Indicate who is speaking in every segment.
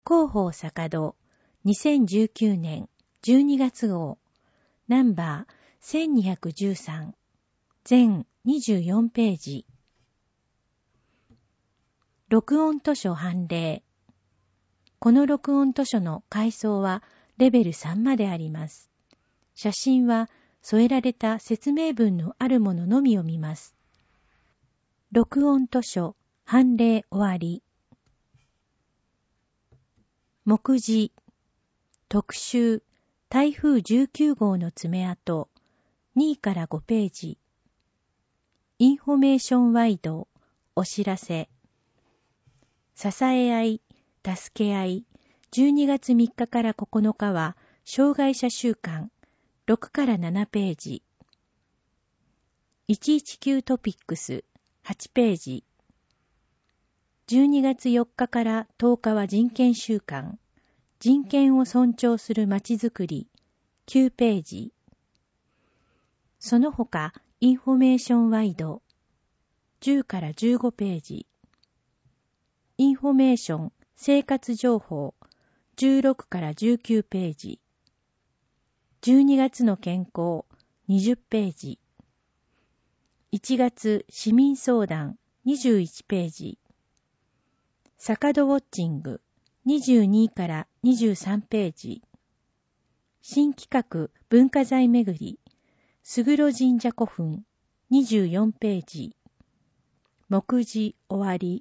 Speaker 1: 広報坂戸2019年12月号ナンバー1213全24ページ。録音図書判例。この録音図書の階層はレベル3まであります。写真は添えられた説明文のあるもののみを見ます。録音図書判例終わり。目次特集台風19号の爪痕2から5ページ。インフォメーションワイドお知らせ。支え合い助け合い12月3日から9日は障害者週間6から7ページ。119トピックス8ページ。12月4日から10日は人権週間人権を尊重するまちづくり9ページ。その他インフォメーションワイド10から15ページ。インフォメーション生活情報16から19ページ。12月の健康20ページ。1月市民相談21ページ。坂戸ウォッチング22から23ページ。新企画文化財めぐり菅神社古墳24ページ。目次終わり。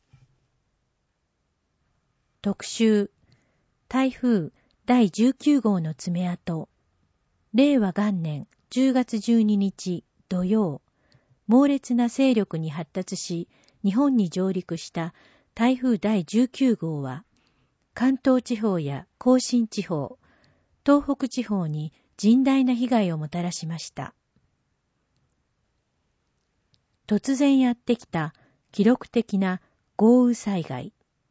Speaker 1: 特集台風第19号の爪痕。令和元年10月12日土曜、猛烈な勢力に発達し日本に上陸した台風第19号は関東地方や甲信地方、東北地方に甚大な被害をもたらしました。突然やってきた記録的な豪雨災害。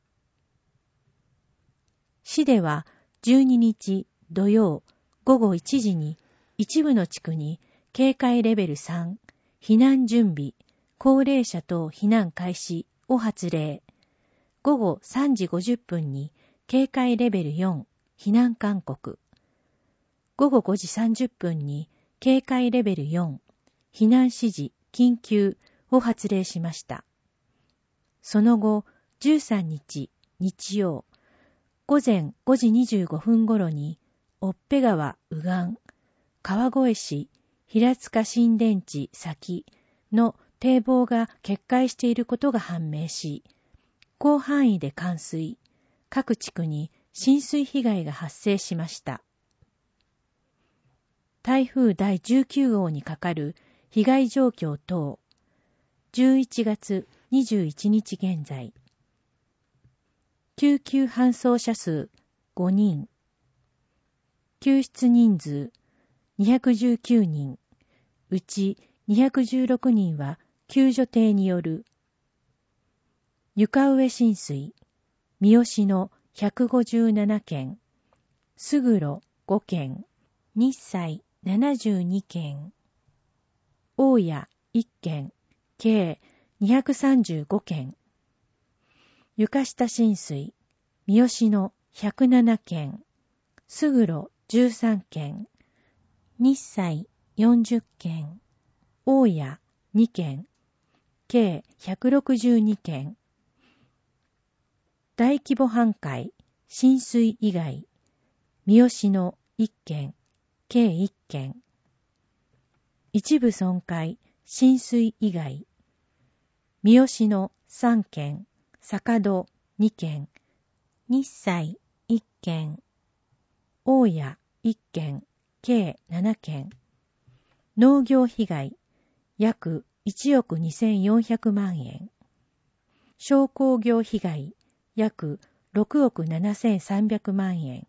Speaker 1: 市では12日土曜午後1時に一部の地区に警戒レベル3、避難準備、高齢者等避難開始を発令。午後3時50分に警戒レベル4、避難勧告。午後5時30分に警戒レベル4、避難指示、緊急を発令しました。その後、13日、日曜、午前5時25分頃に、越辺川右岸、川越市平塚新田地先の堤防が決壊していることが判明し、広範囲で冠水、各地区に浸水被害が発生しました。台風第19号にかかる被害状況等、11月21日現在。救急搬送者数5人。救出人数219人。うち216人は救助艇による。床上浸水、三好野157件、勝呂5件、日西72件、大谷1件、計235件。床下浸水、三好野107件、勝呂13件、日西40件、大谷2件、計162件。大規模半壊、浸水以外、三好野1件、計1件。一部損壊、浸水以外、三好野3件、坂戸2件、日西1件、大谷1件、計7件。農業被害、約1億2400万円。商工業被害、約6億7300万円。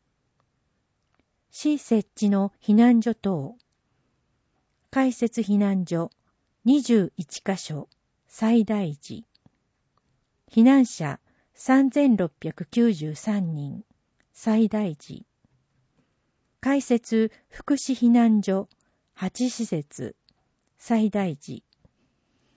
Speaker 1: 市設置の避難所等。開設避難所21カ所、最大時。避難者3693人、最大時。開設福祉避難所8施設、最大時。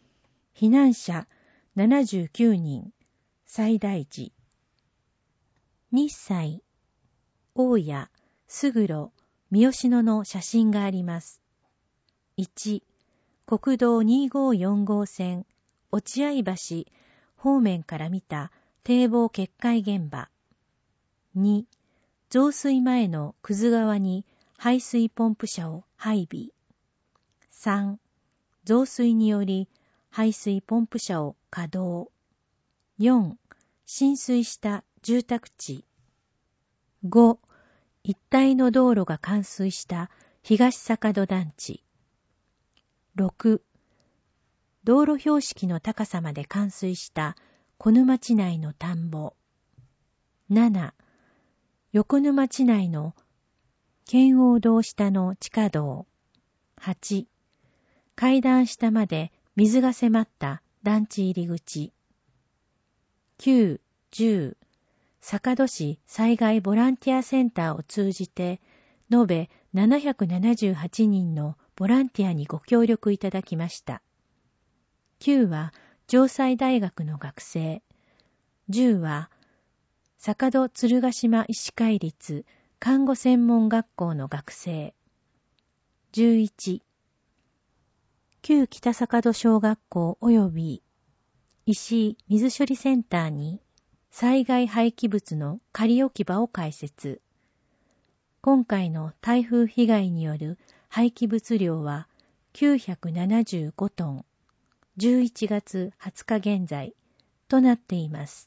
Speaker 1: 避難者79人、最大時。 日西、大谷、勝呂、三好野の写真があります。1、国道2545号線、落合橋方面から見た堤防決壊現場。2、増水前の久津川に排水ポンプ車を配備。3、増水により排水ポンプ車を稼働。4、浸水した住宅地。5、一帯の道路が冠水した東坂戸団地。6、道路標識の高さまで冠水した小沼地内の田んぼ。7、横沼地内の圏央道下の地下道。8、階段下まで水が迫った団地入り口。9、10、坂戸市災害ボランティアセンターを通じて、延べ778人のボランティアにご協力いただきました。9は城西大学の学生。10は坂戸鶴ヶ島医師会立看護専門学校の学生。11、旧北坂戸小学校及び石井水処理センターに災害廃棄物の仮置き場を開設。今回の台風被害による廃棄物量は975トン、11月20日現在となっています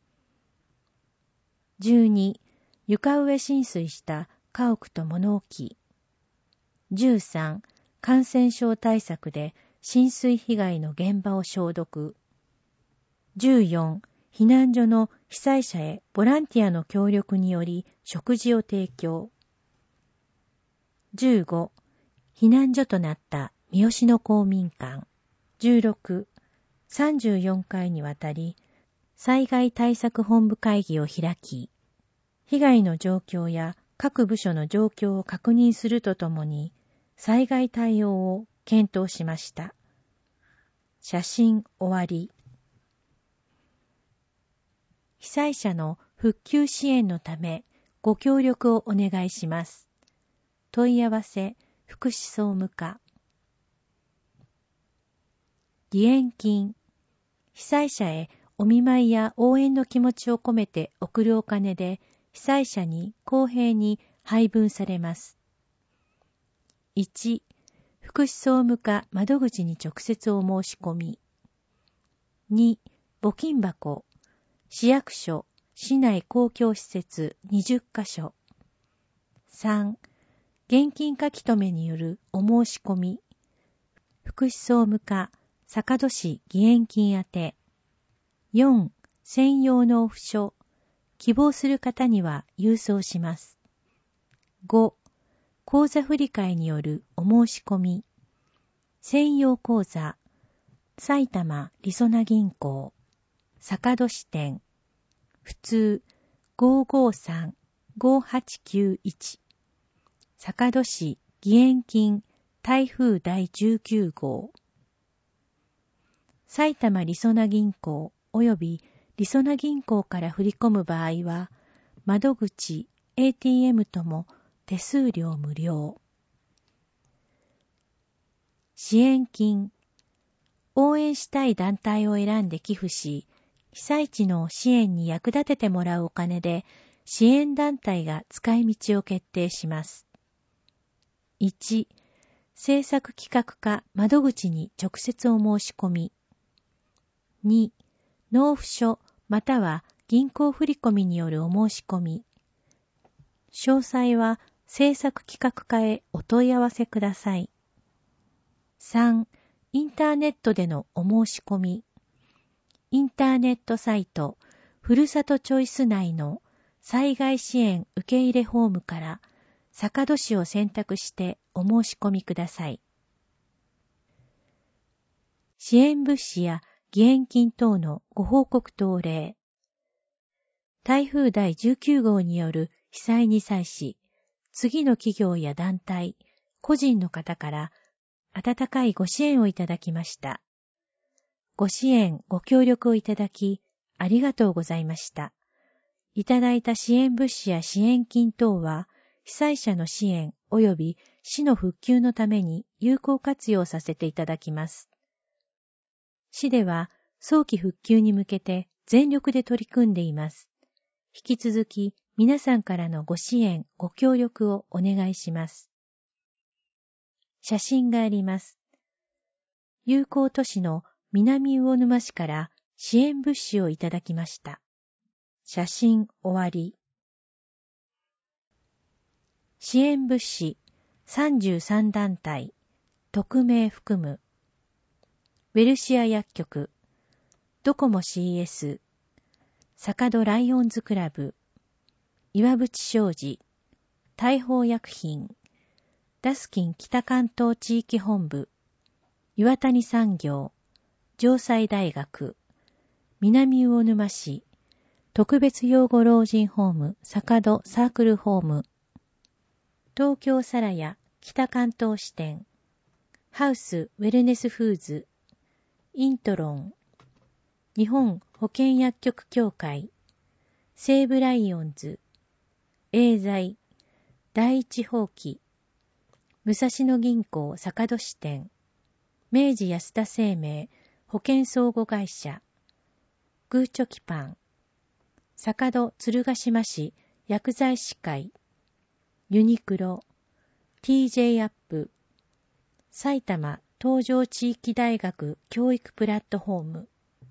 Speaker 1: 。12、床上浸水した家屋と物置。13、感染症対策で浸水被害の現場を消毒。14、避難所の被災者へボランティアの協力により食事を提供。15、避難所となった三好野公民館。16、34回にわたり災害対策本部会議を開き、被害の状況や各部署の状況を確認するとともに、災害対応を検討しました。写真終わり。被災者の復旧支援のためご協力をお願いします。問い合わせ福祉総務課。義援金。被災者へお見舞いや応援の気持ちを込めて送るお金で被災者に公平に配分されます。1、福祉総務課窓口に直接お申し込み。2、募金箱、市役所、市内公共施設20カ所。3、現金書留によるお申し込み。福祉総務課、坂戸市義援金宛て。4、専用納付書。希望する方には郵送します。5、口座振替によるお申し込み。専用口座、埼玉りそな銀行、坂戸支店、普通 553-5891、坂戸市義援金台風第19号。埼玉りそな銀行及びりそな銀行から振り込む場合は、窓口、ATM とも手数料無料。支援金。応援したい団体を選んで寄付し、被災地の支援に役立ててもらうお金で、支援団体が使い道を決定します。1、制作企画課窓口に直接お申し込み。2、納付書または銀行振込によるお申し込み。詳細は制作企画課へお問い合わせください。3、インターネットでのお申し込み。インターネットサイトふるさとチョイス内の災害支援受け入れフォームから坂戸市を選択してお申し込みください。支援物資や義援金等のご報告等例。台風第19号による被災に際し、次の企業や団体、個人の方から温かいご支援をいただきました。ご支援、ご協力をいただき、ありがとうございました。 いただいた支援物資や支援金等は、被災者の支援及び市の復旧のために有効活用させていただきます。市では早期復旧に向けて全力で取り組んでいます。引き続き皆さんからのご支援、ご協力をお願いします。写真があります。友好都市の南魚沼市から支援物資をいただきました。写真終わり。支援物資33団体、匿名含む。ウェルシア薬局、ドコモ CS、坂戸ライオンズクラブ、岩淵商事、大宝薬品、ダスキン北関東地域本部、岩谷産業、城西大学、南魚沼市、特別養護老人ホーム坂戸サークルホーム、東京サラヤ北関東支店、ハウスウェルネスフーズ、イントロン、日本保健薬局協会、西武ライオンズ、エーザイ、第一放棄、武蔵野銀行坂戸支店、明治安田生命保険相互会社、グーチョキパン、坂戸鶴ヶ島市薬剤師会、ユニクロ、TJ アップ、埼玉東条地域大学教育プラットフォーム、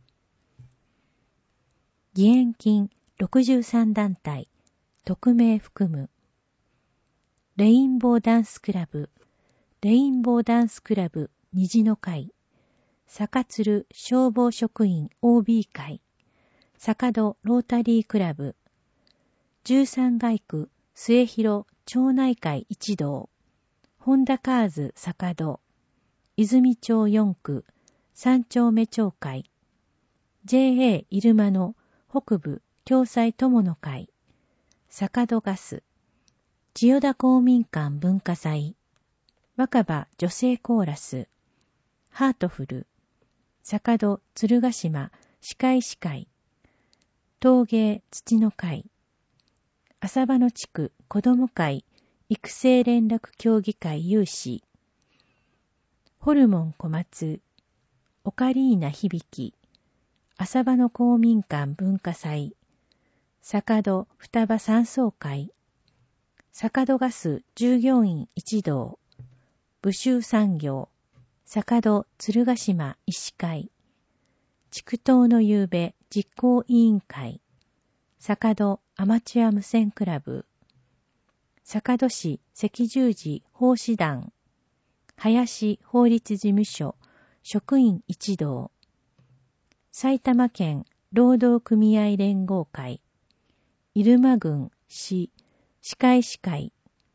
Speaker 1: 義援金63団体、匿名含む。レインボーダンスクラブ、レインボーダンスクラブ虹の会、坂鶴消防職員 OB 会、坂戸ロータリークラブ、13街区末広町内会一同、ホンダカーズ坂戸、泉町4区3丁目町会、JA 入間の北部共済友の会、坂戸ガス、千代田公民館文化祭、若葉女性コーラス、ハートフル、坂戸鶴ヶ島歯科医師会、陶芸土の会、浅場野地区子ども会育成連絡協議会有志、ホルモン小松、オカリーナ響、浅場野公民館文化祭、坂戸双葉山荘会、坂戸ガス従業員一同、武州産業、坂戸鶴ヶ島医師会、筑東の夕べ実行委員会、坂戸アマチュア無線クラブ、坂戸市赤十字奉仕団、林法律事務所職員一同、埼玉県労働組合連合会、入間郡市歯科医師会、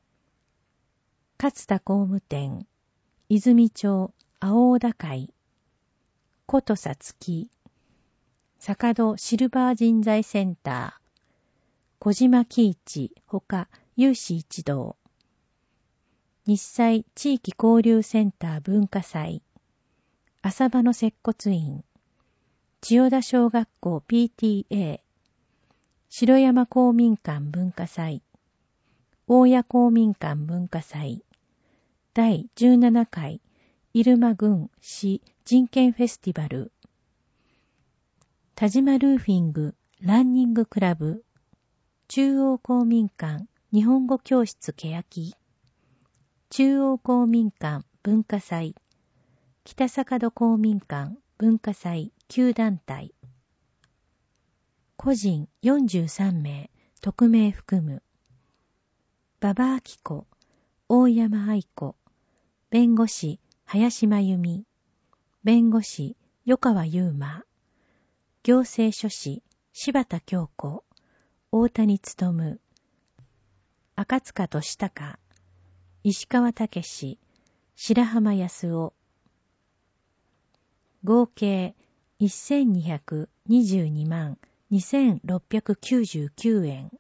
Speaker 1: 勝田工務店、泉町青小田会、ことさつき、坂戸シルバー人材センター、小島喜一ほか有志一同、日祭地域交流センター文化祭、浅場の接骨院、千代田小学校 PTA、城山公民館文化祭、大谷公民館文化祭、第17回入間郡市人権フェスティバル、田島ルーフィングランニングクラブ、中央公民館日本語教室欅、中央公民館文化祭、北坂戸公民館文化祭9団体、個人43名、匿名含む。馬場明子、大山愛子、弁護士林真由美、弁護士余川優馬、行政書士柴田京子、大谷勉、赤塚俊孝、石川武史、白浜康夫、合計1222万2699円。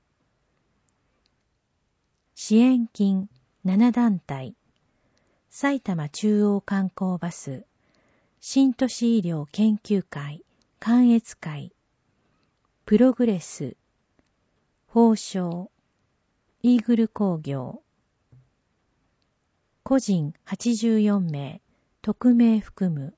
Speaker 1: 支援金7団体、埼玉中央観光バス、新都市医療研究会、関越会、プログレス、 宝生、イーグル工業。個人84名、匿名含む。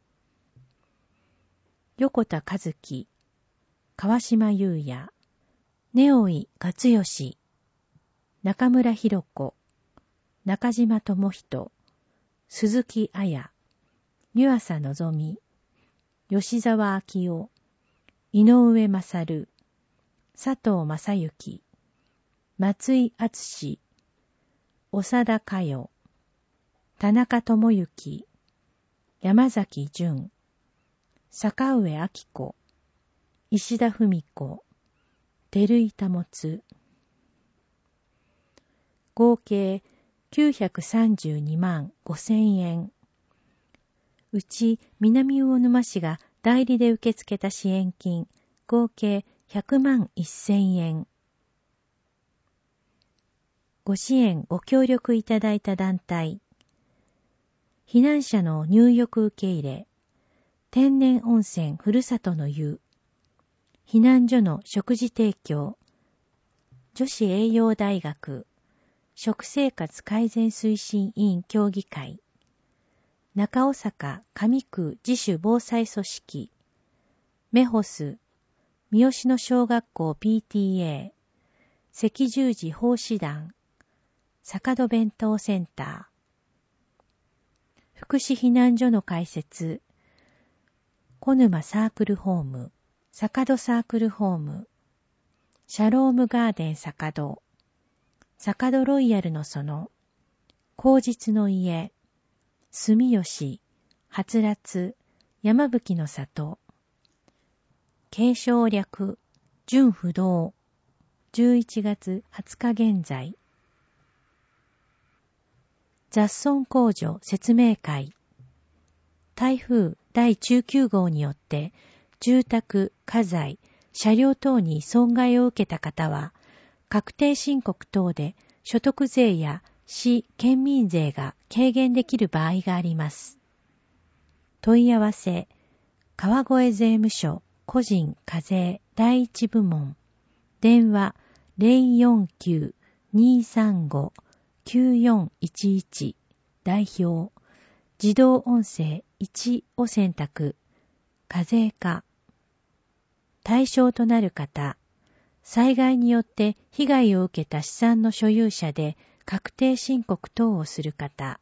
Speaker 1: 横田和樹、川島優也、根尾勝義、中村博子、中島智人、鈴木彩、湯浅のぞみ、吉沢明夫、井上勝、佐藤正幸、松井敦、長田佳代、田中智之、山崎淳、坂上明子、石田文子、照井保。合計932万5,000円。うち南魚沼市が代理で受け付けた支援金合計100万1,000円。ご支援ご協力いただいた団体、避難者の入浴受け入れ、天然温泉ふるさとの湯、避難所の食事提供、女子栄養大学、食生活改善推進委員協議会、中大阪上区自主防災組織、メホス、三好野小学校 PTA、赤十字奉仕団、坂戸弁当センター、福祉避難所の開設、小沼サークルホーム、坂戸サークルホーム、シャロームガーデン坂戸、坂戸ロイヤルの園、口実の家、住吉、はつらつ、山吹の里、継承略、純不動、11月20日現在、雑損控除説明会、台風第19号によって住宅、家財、車両等に損害を受けた方は、確定申告等で所得税や市・県民税が軽減できる場合があります。問い合わせ、川越税務署個人課税第一部門、電話 049-235-9411 代表、自動音声1を選択、課税課。対象となる方、災害によって被害を受けた資産の所有者で確定申告等をする方、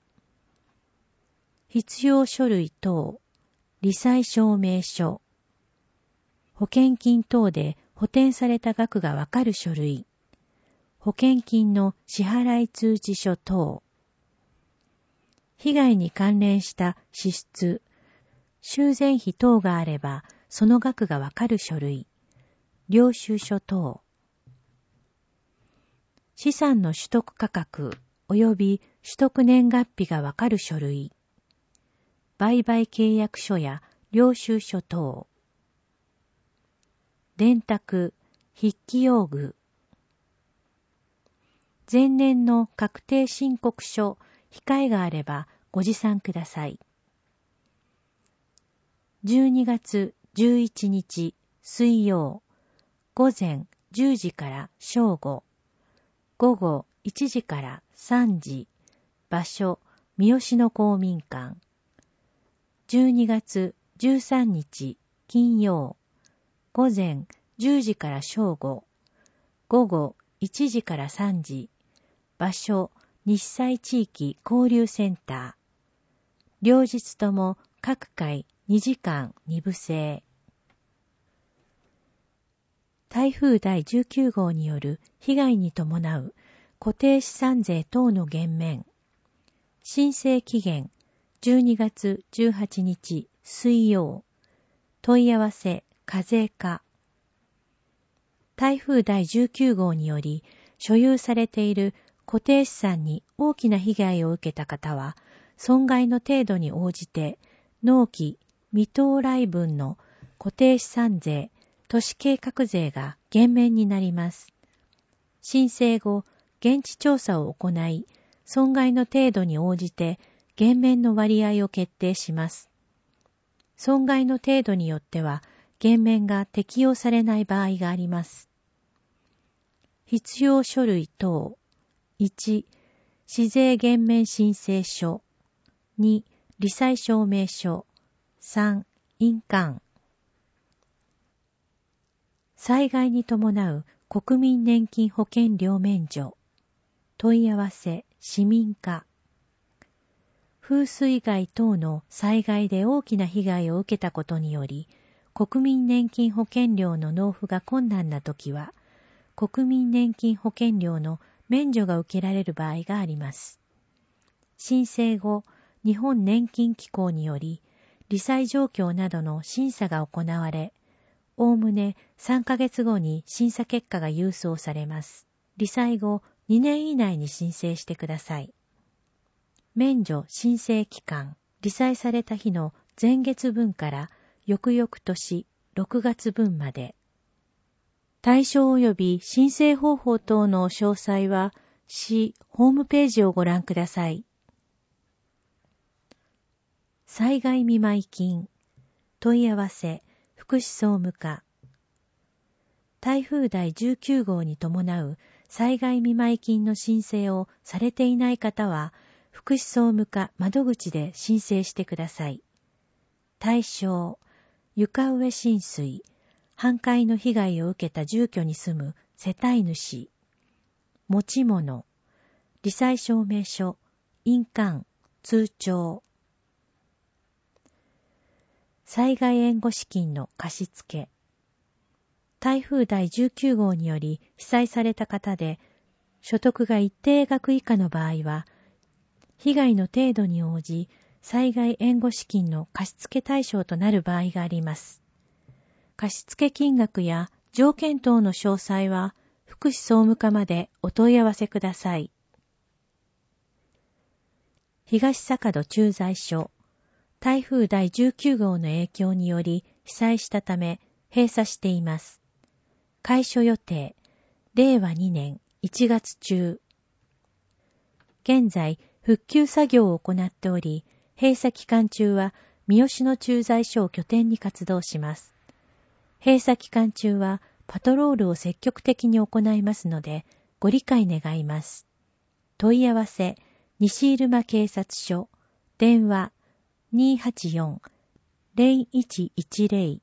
Speaker 1: 必要書類等、罹災証明書、保険金等で補填された額がわかる書類、保険金の支払い通知書等、被害に関連した支出、修繕費等があればその額がわかる書類、領収書等、資産の取得価格及び取得年月日がわかる書類、売買契約書や領収書等、電卓、筆記用具、前年の確定申告書、控えがあればご持参ください。12月11日水曜、午前10時から正午、午後1時から3時、場所、三好野公民館。12月13日金曜、午前10時から正午、午後1時から3時、場所、日西地域交流センター。両日とも各回2時間2部制。台風第19号による被害に伴う固定資産税等の減免。申請期限12月18日水曜。問い合わせ課税課。台風第19号により所有されている固定資産に大きな被害を受けた方は、損害の程度に応じて納期未到来分の固定資産税、都市計画税が減免になります。申請後、現地調査を行い、損害の程度に応じて減免の割合を決定します。損害の程度によっては減免が適用されない場合があります。 必要書類等。1、市税減免申請書。2、罹災証明書。3、印鑑。災害に伴う国民年金保険料免除。問い合わせ、市民課。風水害等の災害で大きな被害を受けたことにより、国民年金保険料の納付が困難なときは、国民年金保険料の免除が受けられる場合があります。申請後、日本年金機構により、罹災状況などの審査が行われ、おおむね3ヶ月後に審査結果が郵送されます。罹災後2年以内に申請してください。免除申請期間、罹災された日の前月分から翌々年6月分まで。対象及び申請方法等の詳細は市ホームページをご覧ください。災害見舞金。問い合わせ、福祉総務課。台風第19号に伴う災害見舞金の申請をされていない方は、福祉総務課窓口で申請してください。対象、床上浸水、半壊の被害を受けた住居に住む世帯主。持ち物、罹災証明書、印鑑、通帳。災害援護資金の貸付。台風第19号により被災された方で、所得が一定額以下の場合は、被害の程度に応じ、災害援護資金の貸付対象となる場合があります。貸付金額や条件等の詳細は、福祉総務課までお問い合わせください。東坂戸駐在所。台風第19号の影響により被災したため閉鎖しています。開所予定、令和2年1月中。現在、復旧作業を行っており、閉鎖期間中は三好の駐在所を拠点に活動します。閉鎖期間中はパトロールを積極的に行いますので、ご理解願います。問い合わせ、西入間警察署、電話、284-0110